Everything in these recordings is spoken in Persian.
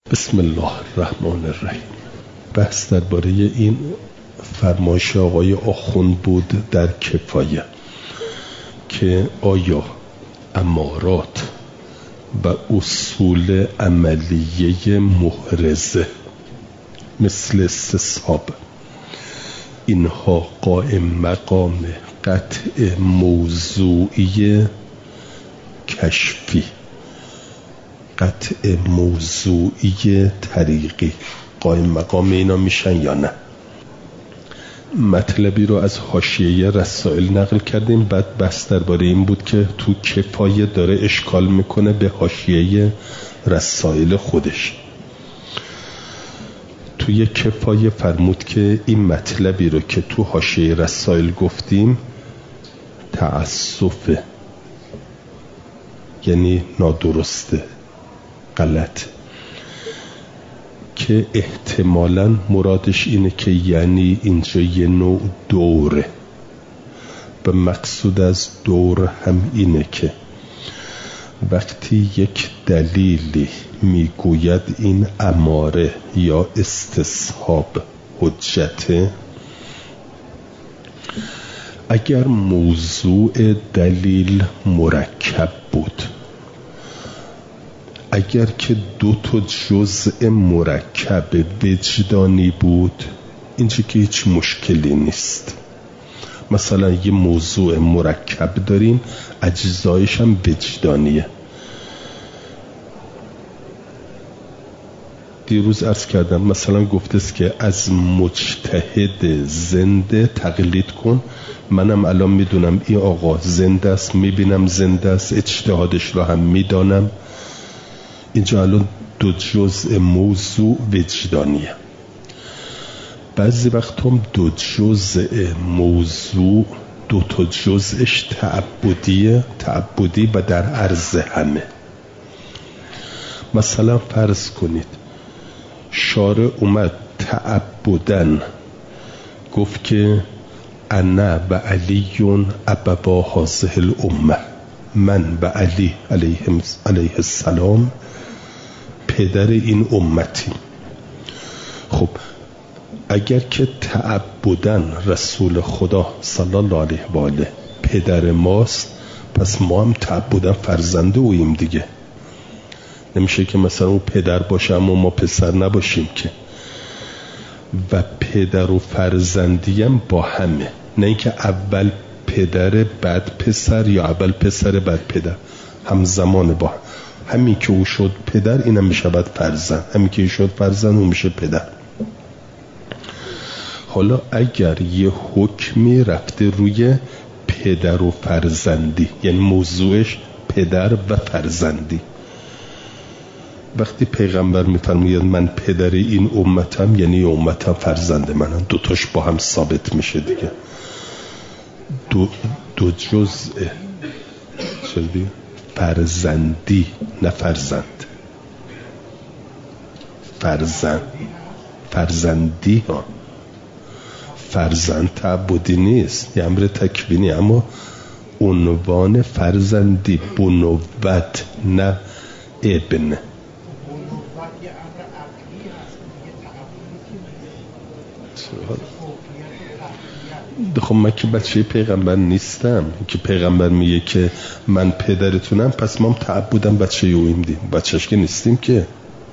بسم الله الرحمن الرحیم. بحث درباره این فرمایش آقای آخوند بود در کفایه که آیا امارات و اصول عملیه محرزه مثل استصحاب اینها قائم مقام قطع موضوعی کشفی، قطع موضوعی طریقی قائم مقام اینا میشن یا نه؟ مطلبی رو از حاشیه رسائل نقل کردیم. بعد بحث درباره این بود که تو کفایه داره اشکال میکنه به حاشیه رسائل خودش. توی کفایه فرمود که این مطلبی رو که تو حاشیه رسائل گفتیم تعسفه، یعنی نادرسته، غلط، که احتمالاً مرادش اینه که یعنی اینجا یه نوع دوره و مقصود از دور هم اینه که وقتی یک دلیلی میگوید این اماره یا استصحاب حجته، اگر موضوع دلیل مرکب بود، اگر که دو تا جزء مرکب وجدانی بود، اینجا که هیچ مشکلی نیست. مثلا یه موضوع مرکب داریم اجزایش هم وجدانیه. دیروز عرض کردم مثلا گفتست که از مجتهد زنده تقلید کن. منم الان میدونم این آقا زنده است، میبینم زنده است، اجتهادش رو هم میدانم. اینجا الان دو جزء موضوع وجدانیه. بعضی وقت هم دو جزء موضوع دو تا جزءش تعبدی و در عرض همه. مثلا فرض کنید شارع اومد تعبدن گفت که انا و علیون ابوا هذه الامه، من و علی علیه السلام پدر این امتی. خب اگر که تعبدن رسول خدا صلی الله علیه و آله پدر ماست، پس ما هم تعبدن فرزند اویم دیگه. نمیشه که مثلا او پدر باشه اما ما پسر نباشیم که. و پدر و فرزندی هم با همه، نه اینکه اول پدر بعد پسر یا اول پسر بعد پدر، همزمان با همین که او شد پدر اینم میشه بعد فرزند، همین که او شد فرزند اون میشه پدر. حالا اگر یه حکمی رفته روی پدر و فرزندی، یعنی موضوعش پدر و فرزندی، وقتی پیغمبر میفرماید من پدر این امتم، یعنی امتم فرزند منم، دوتاش با هم ثابت میشه دیگه. دو جزء شدی فرزندی، نه فرزند، فرزندی ها. فرزند تعبدی نیست، یه امر تکوینی، اما عنوان فرزندی بنوت نه ابن. خب من که بچه پیغمبر نیستم که پیغمبر میگه که من پدرتونم، پس ما هم تعبدم بچه اویم دیم، بچهش که نیستیم که.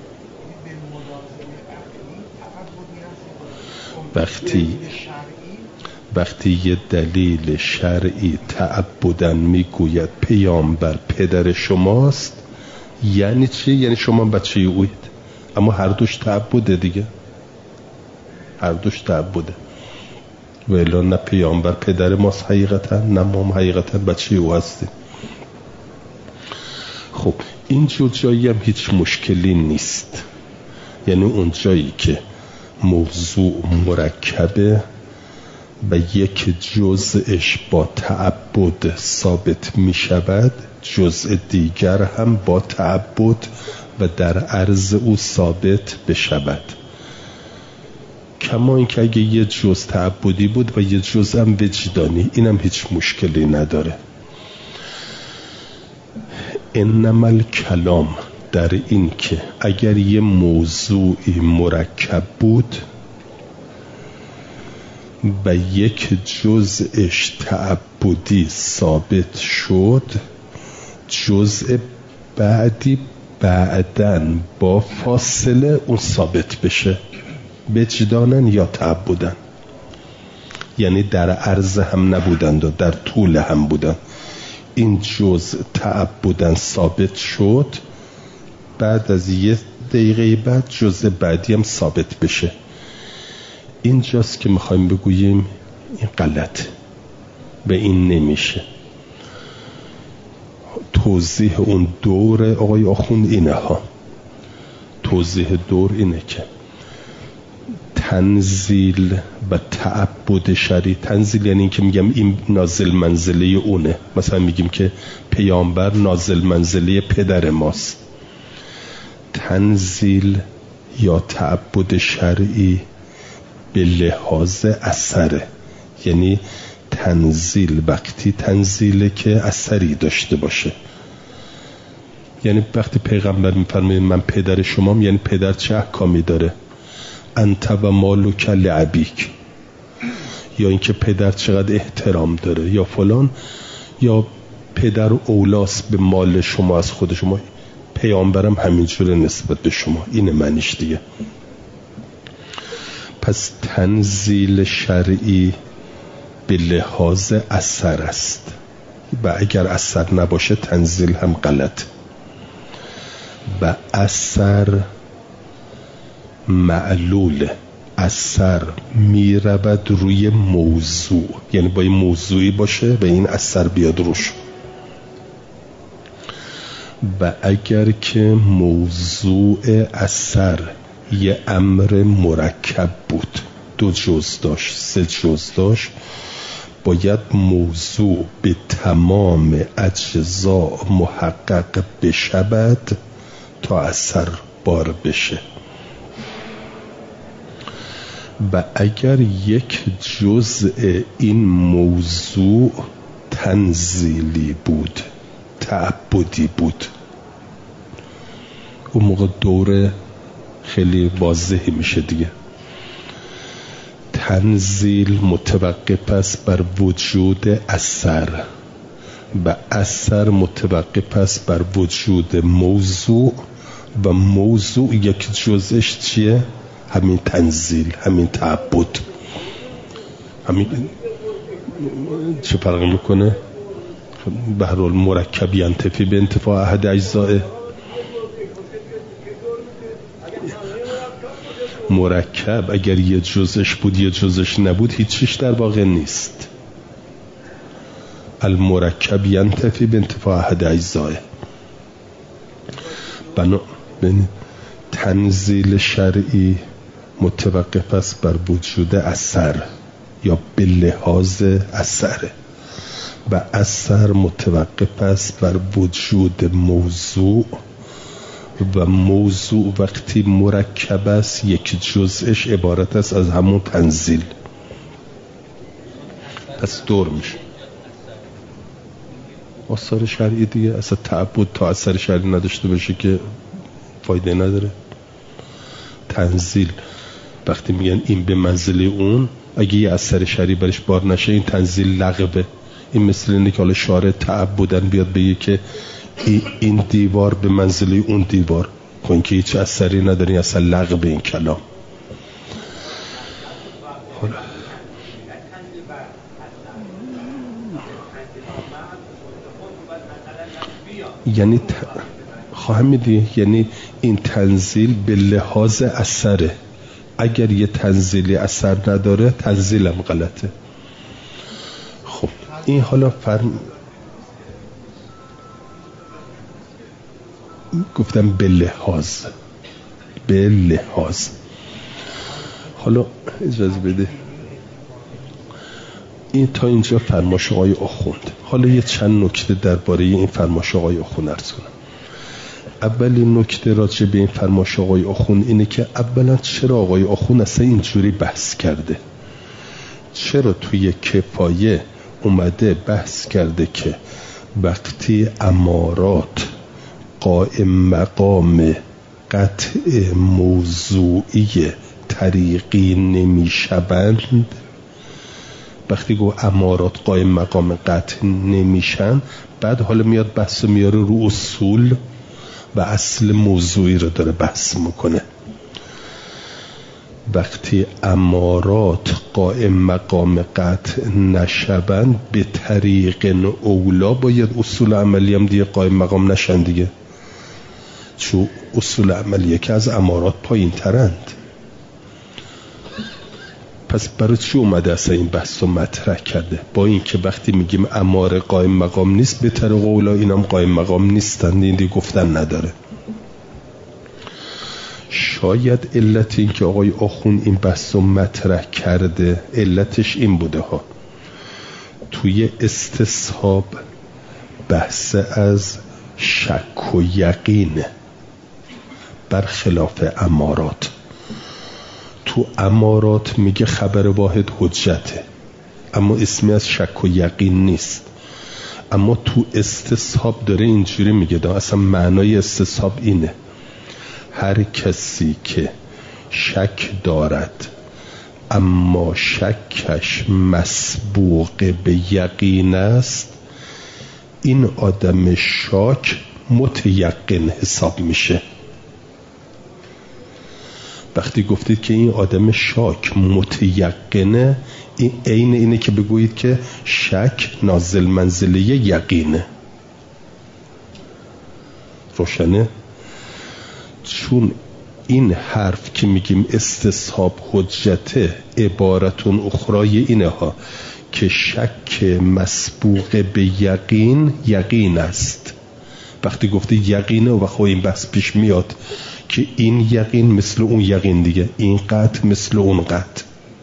وقتی یه دلیل شرعی تعبدن میگوید پیامبر پدر شماست، یعنی چی؟ یعنی شما بچه اوید، اما هر دوش تعبده دیگه، هر دوش تعبده. و الا نه پیامبر پدر ماست حقیقتا، نه ما حقیقتا بچه او هستیم. خب این جایی هم هیچ مشکلی نیست. یعنی اون جایی که موضوع مرکبه و یک جزءش با تعبد ثابت می شود، جزء دیگر هم با تعبد و در عرض او ثابت بشود. کما اینکه اگه یه جزء تعبدی بود و یه جزء هم وجدانی، اینم هیچ مشکلی نداره. انما الکلام در این که اگر یه موضوعی مرکب بود و یک جزءش تعبدی ثابت شد، جزء بعدی بعدن با فاصله اون ثابت بشه، وجدانن یا تعبدن. یعنی در عرض هم نبودند و در طول هم بودند. این جزء تعبدن ثابت شد، بعد از یه دقیقه بعد جزء بعدی هم ثابت بشه. اینجاست که میخوایم بگوییم این غلطه و این نمیشه. توضیح اون دور آقای آخوند اینه ها. توضیح دور اینه که تنزیل و تعبد شرعی، تنزیل یعنی این که میگم این نازل منزله اونه، مثلا میگیم که پیامبر نازل منزله پدر ماست. تنزیل یا تعبد شرعی به لحاظ اثره، یعنی تنزیل وقتی تنزیله که اثری داشته باشه. یعنی وقتی پیغمبر میفرماید من پدر شمام، یعنی پدر چه احکامی داره؟ انت و مالک لابیک، یا اینکه پدر چقدر احترام داره، یا فلان، یا پدر اولاست به مال شما از خود شما. پیامبرم همینجوره نسبت به شما. اینه معنیش دیگه. پس تنزیل شرعی به لحاظ اثر است و اگر اثر نباشه تنزیل هم غلط. و اثر معلول، اثر میرود روی موضوع، یعنی با این موضوعی باشه و این اثر بیاد روش. و اگر که موضوع اثر یه امر مرکب بود، 2 جزء داشت، 3 جزء داشت، باید موضوع به تمام اجزا محقق بشود تا اثر بار بشه. و اگر یک جزء این موضوع تنزیلی بود، تعبدی بود، اون موقع دور خیلی واضحی میشه دیگه. تنزیل متوقف است بر وجود اثر و اثر متوقف است بر وجود موضوع و موضوع یک جزش چیه؟ همین تنزیل، همین تعبد. همین چه فرق میکنه؟ به هر حال مرکب ینتفی به انتفاع احد اجزائه. مرکب اگر یه جزش بود یه جزش نبود هیچیش در واقع نیست. المرکب ینتفی به انتفاع احد اجزائه. بنابراین تنزیل شرعی متوقف است بر وجود اثر یا به لحاظ اثره و اثر متوقف است بر وجود موضوع و موضوع وقتی مرکب است یک جزءش عبارت است از همون تنزیل. پس دور میشه آثار شرعی دیگه. اصلا تعبد تا اثر شرعی نداشته باشه که فایده نداره. تنزیل وقتی میگن این به منزله اون، اگه یه اثر شرعی برش بار نشه این تنزیل لغوه. این مثل اینه که حالا شارع تعبدن بیاد بگه که این دیوار به منزله اون دیوار، که اینکه هیچ اثری نداره، اصلا لغو این کلام. حالا یعنی خواهم میدی، یعنی این تنزیل به لحاظ اثره. اگر یه تنزیلی اثر نداره تنزیلم غلطه. خب این حالا گفتم به لحاظ. حالا اجازه بده این تا اینجا فرمایش آقای آخوند. حالا یه چند نکته درباره این فرمایش آقای آخوند عرض کنم. اولین نکته راجع به این فرمایش آقای آخوند اینه که اولا چرا آقای آخوند اصلا اینجوری بحث کرده؟ چرا توی کفایه اومده بحث کرده که وقتی امارات قائم مقام قطع موضوعی طریقی نمیشوند، وقتی گو امارات قائم مقام قطع نمیشن، بعد حالا میاد بحث میاره رو اصول و اصل موضوعی رو داره بحث میکنه. وقتی امارات قائم مقام قطع نشوند، به طریق اولا باید اصول عملی هم دیگه قائم مقام نشن دیگه، چون اصول عملیه که از امارات پایین ترند. پس برای چی اومده اصلا این بحث رو مطرح کرده؟ با این که وقتی میگیم اماره قائم مقام نیست، به طریق اولا اینام قائم مقام نیستن، این دیگه گفتن نداره. شاید علت این که آقای آخوند این بحث رو مطرح کرده، علتش این بوده ها، توی استصحاب بحث از شک و یقینه برخلاف امارات. تو امارات میگه خبر واحد حجته، اما اسمی از شک و یقین نیست. اما تو استصحاب داره اینجوری میگه، اصلا معنای استصحاب اینه: هر کسی که شک دارد اما شکش مسبوق به یقین است، این آدم شاک متیقن حساب میشه. وقتی گفتید که این آدم شاک متیقنه، این عین اینه که بگویید که شک نازل منزله یقینه. روشنه؟ چون این حرف که میگیم استصحاب حجته، عبارتون اخرای اینه ها که شک مسبوق به یقین است. وقتی گفتی یقینه و خب این بحث پیش میاد که این یقین مثل اون یقین دیگه، این قطع مثل اون قطع.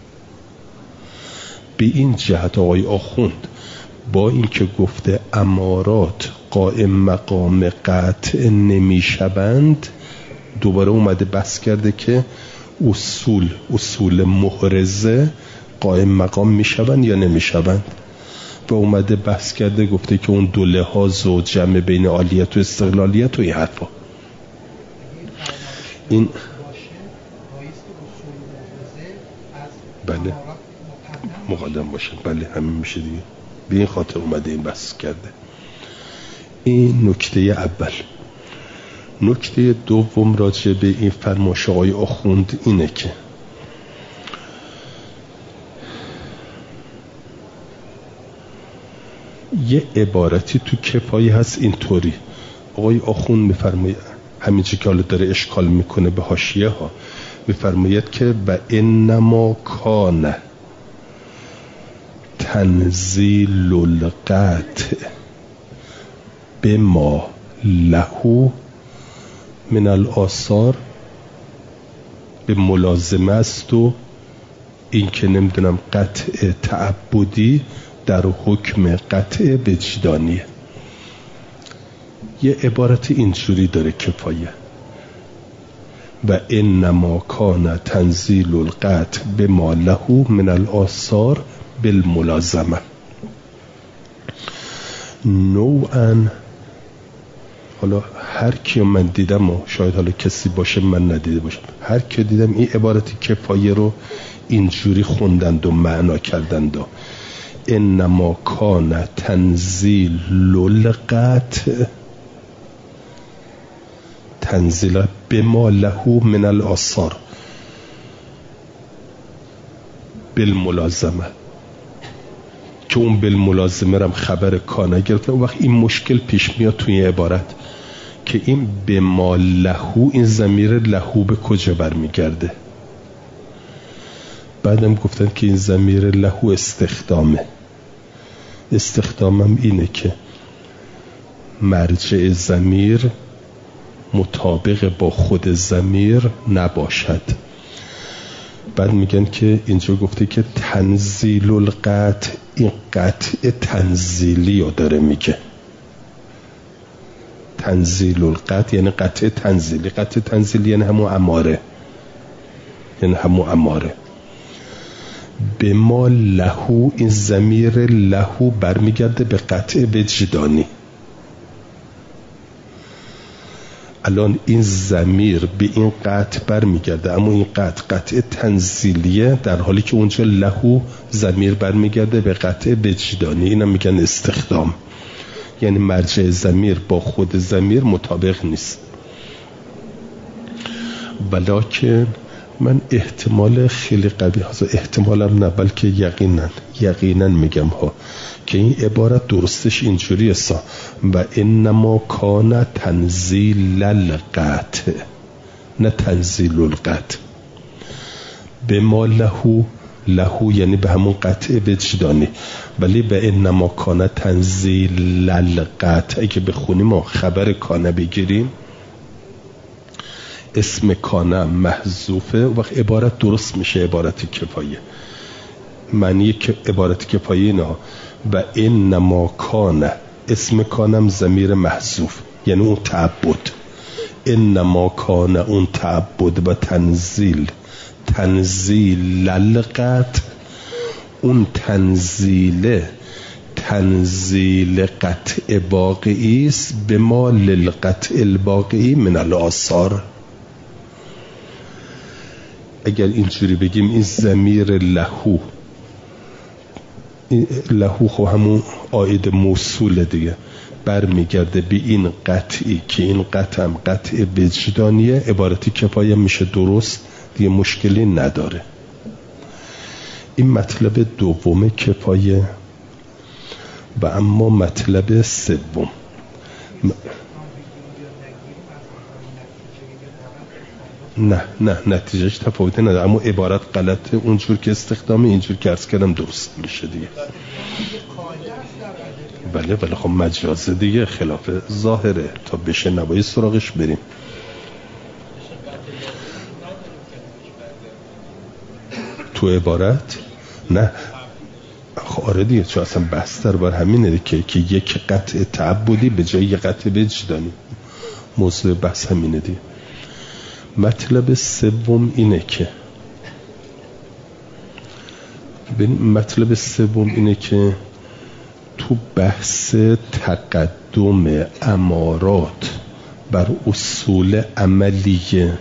به این جهت آقای آخوند با این که گفته امارات قائم مقام قطع نمیشوند، دوباره اومده بحث کرده که اصول محرزه قائم مقام میشوند یا نمیشوند، و اومده بحث کرده گفته که اون دو لحاظ و جمع بین عالیت و استقلالیت و این حرفا. این بله مقدم باشه، بله همین میشه دیگه. به این خاطر اومده این بحث کرده. این نکته اول. نکته دوم راجع به این فرمایش آقای آخوند اینه که یه عبارتی تو کفایه هست اینطوری، آقای آخوند میفرماید همینجا که حالا داره اشکال میکنه به حاشیه ها، میفرماید که و انما کان تنزیل القطع بما له من الآثار به ملازمه است، و این که نمیدونم قطع تعبدی در حکم قطع وجدانیه. یه عبارت اینجوری داره کفایه: و انما کان تنزیل القطع بما له من الآثار بالملازمه. نوعا حالا هر کی من دیدم و شاید حالا کسی باشه من ندیده باشم، هر کی دیدم این عبارت کفایه رو اینجوری خوندند و معنا کردند و انما کان تنزیل القطع تنزیل بما له من الآثار بالملازمه، که اون بالملازمه رم خبر کانه گرفته. وقت این مشکل پیش میاد توی این عبارت که این بما له، این ضمیر له به کجا برمیگرده؟ بعدم گفتن که این ضمیر له استخدامم اینه که مرجع ضمیر مطابق با خود ضمیر نباشد. بعد میگن که اینجا گفته که تنزیل القطع، این قطع تنزیلی رو داره میگه. تنزیل القطع یعنی قطع تنزیلی. قطع تنزیلی یعنی همون اماره، به ما لهو، این ضمیر لهو برمیگرده به قطع وجدانی. الان این ضمیر به این قطع برمیگرده، اما این قطع تنزیلیه، در حالی که اونجا لهو ضمیر برمیگرده به قطع وجدانی. اینا میگن استخدام، یعنی مرجع ضمیر با خود ضمیر مطابق نیست. ولکن من احتمال خیلی قوی هست، احتمالم نه بلکه یقینا میگم ها که این عبارت درستش اینجوری است و انما کان تنزیل القطع، نه تنزیل القطع. به ما لهو یعنی به همون قطع وجدانی، ولی به انما کان تنزیل القطع اگه بخونیم ما خبر کانه بگیریم، اسم کانه محذوفه، وقت عبارت درست میشه، عبارت کفایه. معنی که عبارت کفایه اینا و انما کانه، اسم کانم ضمیر محذوف یعنی اون تعبد، انما کانه اون تعبد و تنزیل القطع، اون تنزیل قطع باقی است به ما للقطع الباقی من الآثار. اگر اینجوری بگیم این ضمیر لهو خب همون عاید موصول دیگه برمیگرده به این قطعی که این قطع هم قطع وجدانیه، عبارتی کفایه میشه درست دیگه، مشکلی نداره. این مطلب دوم کفایه. و اما مطلب سوم، نه نتیجهش تفاوتی نداره، اما عبارت غلطه، اونجور که استخدامه اینجور که عرض کردم درست میشه دیگه. بله خب مجازه دیگه، خلاف ظاهره، تا بشه نبایی سراغش بریم. تو عبارت نه آره دیگه، چون اصلا بستر بر همینه که یک قطع تعبدی به جای یک قطع وجدانی، موضوع بحث همینه دیگه. مطلب سوم اینه که تو بحث تقدم امارات بر اصول عملیه،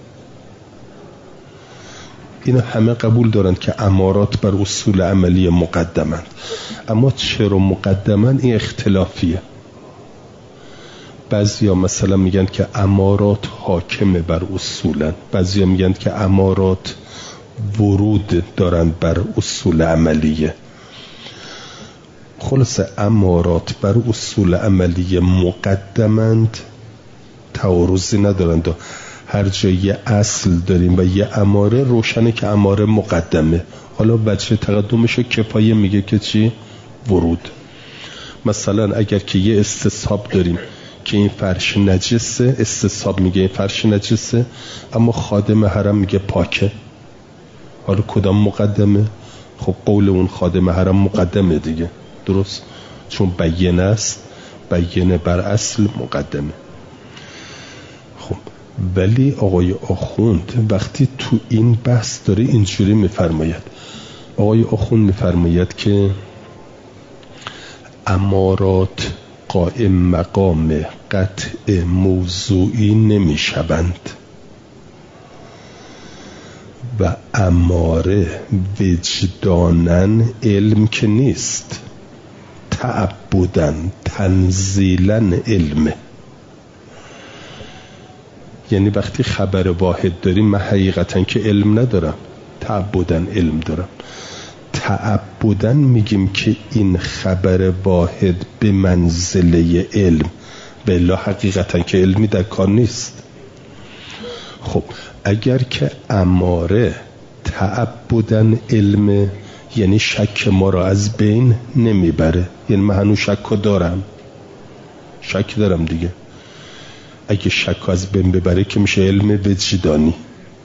اینا همه قبول دارند که امارات بر اصول عملیه مقدمند، اما چرا مقدمند این اختلافیه. بعضیا مثلا میگن که امارات حاکمه بر اصولن، بعضیا میگن که امارات ورود دارند بر اصول عملیه. خلاصه امارات بر اصول عملیه مقدمند، تعارضی ندارند. هر جای یه اصل داریم و یه اماره، روشنه که اماره مقدمه. حالا بچه تقدمشو کفایه میگه که چی؟ ورود. مثلا اگر که یه استصحاب داریم که این فرش نجسه، استصحاب میگه این فرش نجسه، اما خادم حرم میگه پاکه، حالا کدام مقدمه؟ خب قول اون خادم حرم مقدمه دیگه، درست، چون بیینه است، بیینه بر اصل مقدمه. خب ولی آقای آخوند وقتی تو این بحث داره اینجوری میفرماید، آقای آخوند میفرماید که امارات قائم مقام قطع موضوعی نمیشوند و اماره وجدانن علم که نیست، تعبدن تنزیلن علمه. یعنی وقتی خبر واحد داریم من حقیقتا که علم ندارم، تعبدن علم دارم. تعبدن میگیم که این خبر واحد به منزله علم، بلا حقیقتا که علمی در کار نیست. خب اگر که اماره تعبدن علم، یعنی شک ما را از بین نمیبره، یعنی من هنوز شک دارم دیگه. اگه شک از بین ببره که میشه علم وجدانی.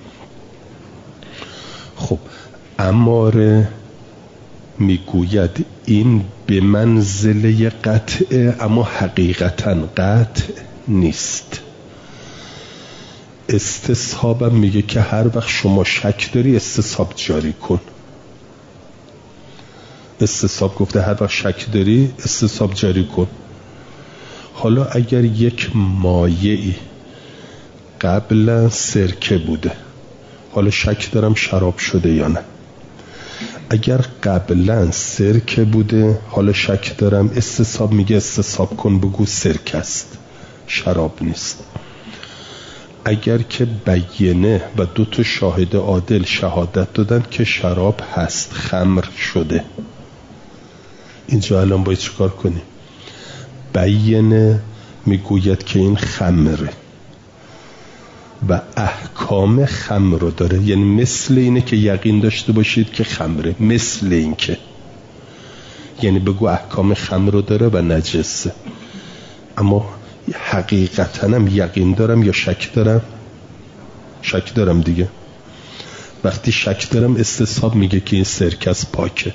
خب اماره میگوید این به منزله قطعه، اما حقیقتا قطع نیست. استصحابم میگه که هر وقت شما شک داری استصحاب جاری کن. استصحاب گفته هر وقت شک داری استصحاب جاری کن. حالا اگر یک مایعی قبلا سرکه بوده، حالا شک دارم شراب شده یا نه. اگر قبلا سرکه بوده حالا شک دارم، استصحاب میگه استصحاب کن بگو سرکه است، شراب نیست. اگر که بینه و 2 شاهد عادل شهادت دادن که شراب هست، خمر شده، اینجا الان باید چیکار کنیم؟ بینه میگوید که این خمره و احکام خمر رو داره، یعنی مثل اینه که یقین داشته باشید که خمره، مثل این که، یعنی بگو احکام خمر رو داره و نجسه. اما حقیقتا هم یقین دارم یا شک دارم؟ شک دارم دیگه. وقتی شک دارم استصحاب میگه که این سرکه است، پاکه.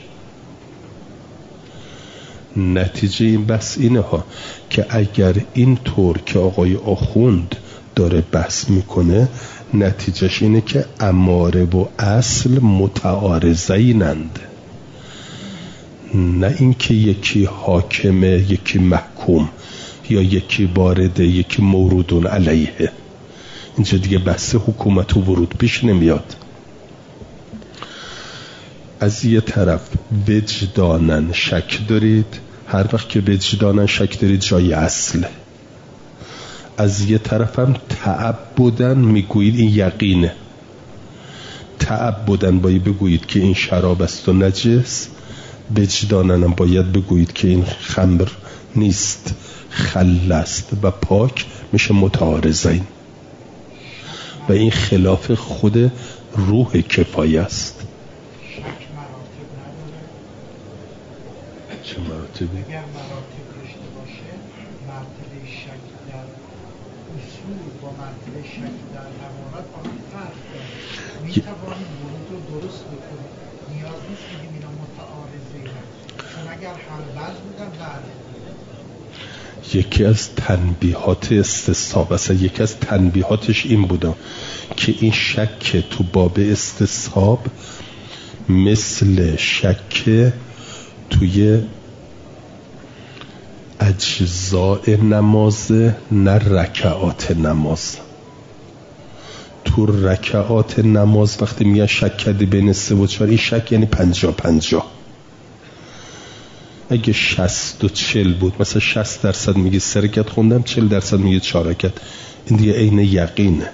نتیجه این بحث اینه ها که اگر این طور که آقای آخوند داره بحث میکنه، نتیجهش اینه که اماره و اصل متعارضینند، نه اینکه یکی حاکمه یکی محکوم یا یکی وارده یکی مورودون علیه. اینجا دیگه بحث حکومت و ورود پیش نمیاد. از یه طرف وجدانن شک دارید، هر وقت که وجدانن شک دارید جای اصله. از یه طرف هم تعبدن میگویید این یقینه، تعبدن باید بگویید که این شراب است و نجس، وجدانن هم باید بگویید که این خمر نیست، خل است و پاک، میشه متعارضین و این خلاف خود روح کفایه است. چه مراتبی؟ اگر مراتب داشته باشه، مرتبه شک در اصول با مرتبه شک در امارات با هم فرق داره. میتوانیم ورود رو درست بکنیم، نیاز نیست که اینا متعارضین، چون اگر همبز بودن بله. یکی از تنبیهات استصحاب، اصلا یکی از تنبیهاتش این بوده که این شک تو باب استصحاب مثل شک توی اجزاء نماز، نه رکعات نماز. تو رکعات نماز وقتی میگن شک کردی بین 3 و 4، این شک یعنی 50-50. اگه 60 و 40 بود، مثلا 60% میگه 3 رکعت خوندم، 40% میگه 4 رکعت، این دیگه عین یقینه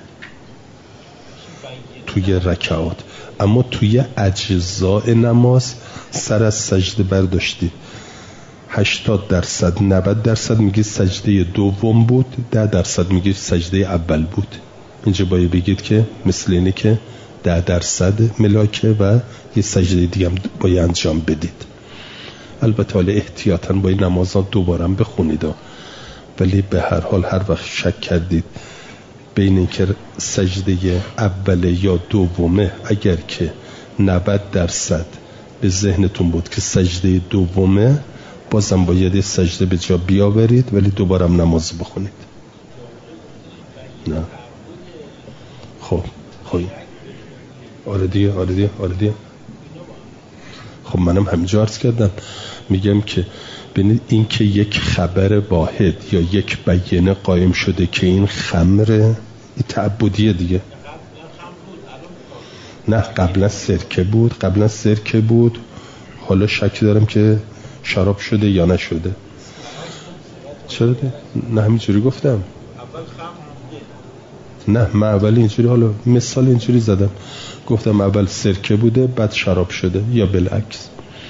توی رکعات. اما توی اجزاء نماز سر از سجده برداشتی، 80% 90% میگه سجده دوم بود، 10% میگه سجده اول بود. اینجا باید بگید که مثل اینه که 10% ملاکه و یه سجده دیگه هم باید انجام بدید. البته حالا احتیاطاً با این نمازها دوباره هم بخونید، ولی به هر حال هر وقت شک کردید بین این که سجده اوله یا دومه، اگر که 90% به ذهنتون بود که سجده دومه، بازم باید یه سجده به جا بیاورید ولی دوباره هم نماز بخونید. نه خب آره دیگه. خب منم همینجا عرض کردم، میگم که ببینید این که یک خبر واحد یا یک بیانه قائم شده که این خمره، این تعبدیه دیگه. نه قبلا سرکه بود، حالا شک دارم که شراب شده یا نشده. چرا ده؟ نه همینجوری گفتم. نه من اول اینجوری، حالا مثال اینجوری زدم، گفتم اول سرکه بوده بعد شراب شده، یا بالعکس.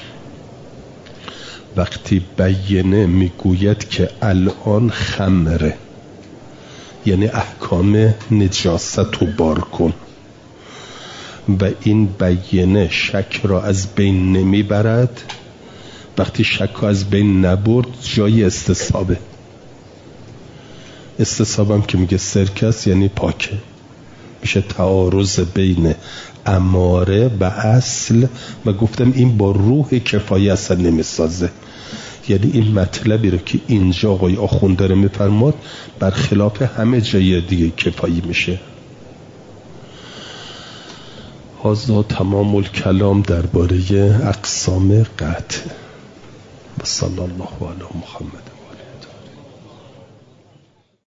وقتی بیانه میگوید که الان خمره، یعنی احکام نجاست رو بار کن، و این بیانه شک را از بین نمیبرد. وقتی شک را از بین نبرد جای استصحابه. استصحابم که میگه سرکه است یعنی پاکه، میشه تعارض بین اماره و اصل. و گفتم این با روح کفایه اصلا نمیسازه، یعنی این مطلبی رو که اینجا آقای آخوند داره میفرماد برخلاف همه جای دیگه کفایی میشه. هذا تمام الکلام درباره اقسام قطع. صلی الله علی محمد.